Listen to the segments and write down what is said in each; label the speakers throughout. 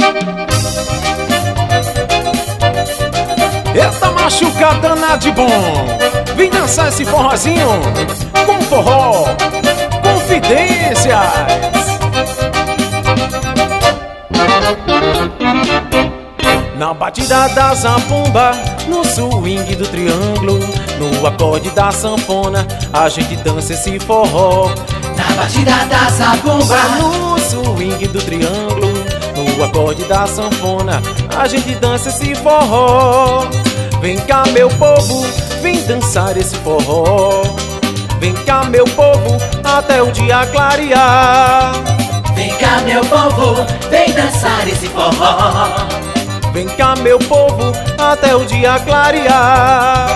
Speaker 1: Eita machucadana de bom, vem dançar esse forrozinho com forró, Confidências. Na batida da zabumba, no swing do triângulo, no acorde da sanfona, a gente dança esse forró.
Speaker 2: Na batida da zabumba,
Speaker 1: no swing do triângulo, no acorde da sanfona, a gente dança esse forró. Vem cá meu povo, vem dançar esse forró. Vem cá meu povo, até o dia clarear.
Speaker 2: Vem cá meu povo, vem dançar esse forró.
Speaker 1: Vem cá meu povo, até o dia clarear.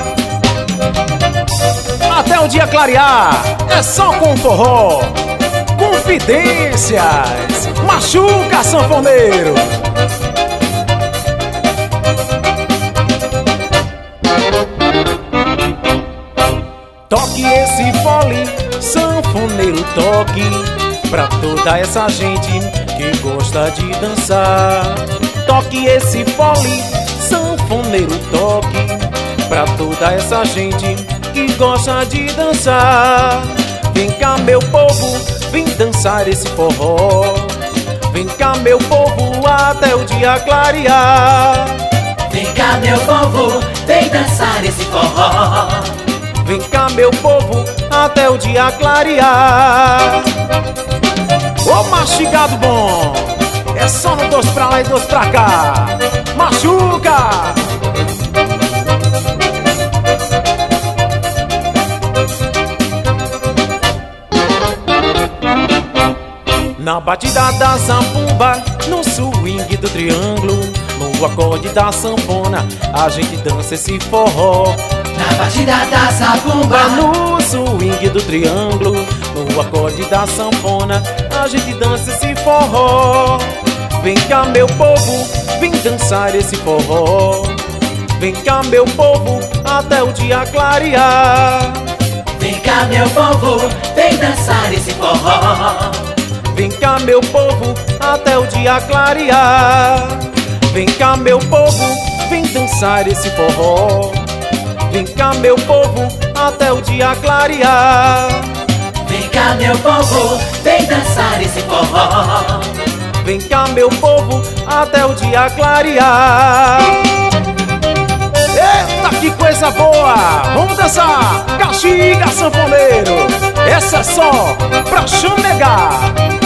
Speaker 1: Até o dia clarear, é só com forró. Confidências, machuca sanfoneiro. Toque esse fole, sanfoneiro toque, pra toda essa gente que gosta de dançar. Toque esse fole, sanfoneiro toque, pra toda essa gente que gosta de dançar. Vem cá meu povo, vem dançar esse forró. Vem cá meu povo, até o dia clarear.
Speaker 2: Vem cá meu povo, vem dançar esse forró.
Speaker 1: Vem cá meu povo, até o dia clarear. Ô mastigado bom, é só no dois pra lá e dois pra cá. Machuca! Na batida da zabumba, no swing do triângulo, no acorde da sanfona, a gente dança esse forró.
Speaker 2: Na batida da zabumba,
Speaker 1: no swing do triângulo, no acorde da sanfona, a gente dança esse forró. Vem cá meu povo, vem dançar esse forró. Vem cá meu povo, até o dia clarear.
Speaker 2: Vem cá meu povo, vem dançar esse forró.
Speaker 1: Vem cá meu povo, até o dia clarear. Vem cá meu povo, vem dançar esse forró. Vem cá meu povo, até o dia clarear.
Speaker 2: Vem cá meu povo, vem dançar esse forró.
Speaker 1: Vem cá meu povo, até o dia clarear. Eita, que coisa boa! Vamos dançar! Caxiga sanfoneiro! Essa é só pra chamegar!